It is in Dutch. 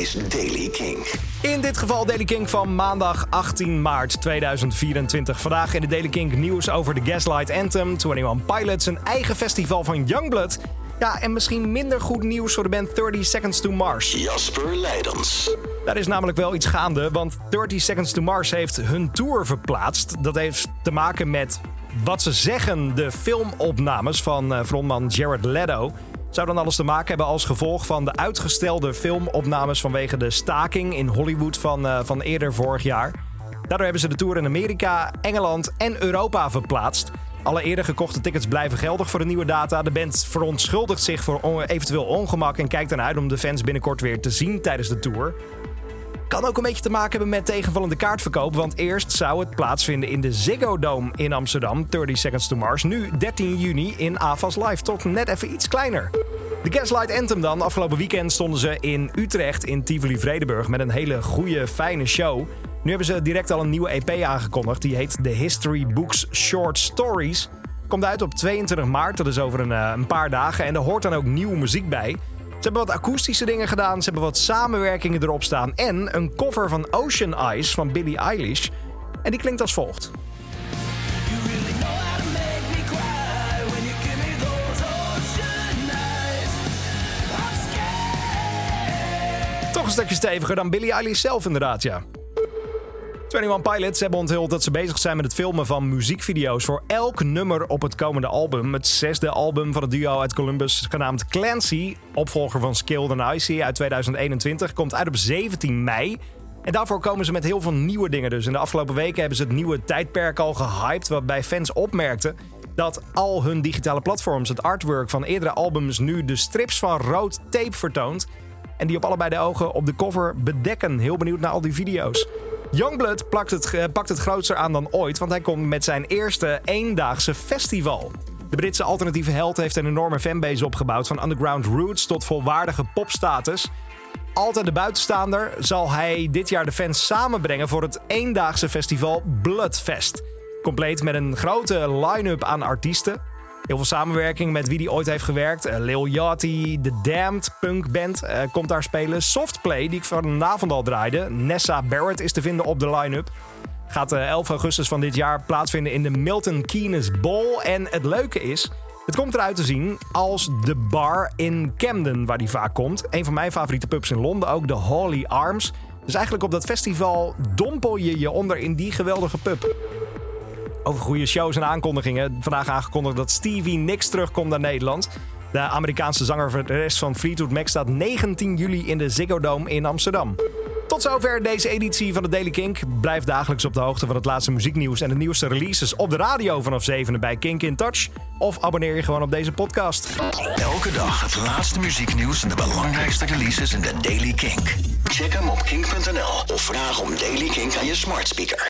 is Daily King. In dit geval Daily King van maandag 18 maart 2024. Vandaag in de Daily King nieuws over de Gaslight Anthem, 21 Pilots, een eigen festival van Youngblood. Ja, en misschien minder goed nieuws voor de band 30 Seconds to Mars. Jasper Leidens. Daar is namelijk wel iets gaande, want 30 Seconds to Mars heeft hun tour verplaatst. Dat heeft te maken met wat ze zeggen de filmopnames van frontman Jared Leto. Zou dan alles te maken hebben als gevolg van de uitgestelde filmopnames vanwege de staking in Hollywood van eerder vorig jaar. Daardoor hebben ze de tour in Amerika, Engeland en Europa verplaatst. Alle eerder gekochte tickets blijven geldig voor de nieuwe data. De band verontschuldigt zich voor eventueel ongemak en kijkt ernaar uit om de fans binnenkort weer te zien tijdens de tour. Kan ook een beetje te maken hebben met tegenvallende kaartverkoop, want eerst zou het plaatsvinden in de Ziggo Dome in Amsterdam, 30 Seconds to Mars. Nu 13 juni in AVAS Live, tot net even iets kleiner. De Gaslight Anthem dan. Afgelopen weekend stonden ze in Utrecht in Tivoli-Vredenburg met een hele goede, fijne show. Nu hebben ze direct al een nieuwe EP aangekondigd. Die heet The History Books Short Stories. Komt uit op 22 maart, dat is over een paar dagen. En er hoort dan ook nieuwe muziek bij. Ze hebben wat akoestische dingen gedaan, ze hebben wat samenwerkingen erop staan en een cover van Ocean Eyes van Billie Eilish. En die klinkt als volgt. Toch een stukje steviger dan Billie Eilish zelf inderdaad, ja. 21 Pilots hebben onthuld dat ze bezig zijn met het filmen van muziekvideo's voor elk nummer op het komende album. Het 6e album van het duo uit Columbus, genaamd Clancy, opvolger van Skilled and Icy uit 2021, komt uit op 17 mei. En daarvoor komen ze met heel veel nieuwe dingen dus. In de afgelopen weken hebben ze het nieuwe tijdperk al gehyped, waarbij fans opmerkten dat al hun digitale platforms het artwork van eerdere albums nu de strips van rood tape vertoont. En die op allebei de ogen op de cover bedekken. Heel benieuwd naar al die video's. Youngblood pakt het grootser aan dan ooit, want hij komt met zijn eerste eendaagse festival. De Britse alternatieve held heeft een enorme fanbase opgebouwd, van underground roots tot volwaardige popstatus. Altijd de buitenstaander zal hij dit jaar de fans samenbrengen voor het eendaagse festival Bloodfest. Compleet met een grote line-up aan artiesten. Heel veel samenwerking met wie hij ooit heeft gewerkt. Lil Yachty, The Damned, punkband, komt daar spelen. Softplay, die ik vanavond al draaide. Nessa Barrett is te vinden op de line-up. Gaat 11 augustus van dit jaar plaatsvinden in de Milton Keynes Bowl. En het leuke is, het komt eruit te zien als de bar in Camden, waar die vaak komt. Een van mijn favoriete pubs in Londen, ook de Hawley Arms. Dus eigenlijk op dat festival dompel je je onder in die geweldige pub. Over goede shows en aankondigingen. Vandaag aangekondigd dat Stevie Nicks terugkomt naar Nederland. De Amerikaanse zangeres van Fleetwood Mac staat 19 juli in de Ziggo Dome in Amsterdam. Tot zover deze editie van de Daily Kink. Blijf dagelijks op de hoogte van het laatste muzieknieuws en de nieuwste releases op de radio vanaf 7 bij Kink in Touch. Of abonneer je gewoon op deze podcast. Elke dag het laatste muzieknieuws en de belangrijkste releases in de Daily Kink. Check hem op kink.nl of vraag om Daily Kink aan je smart speaker.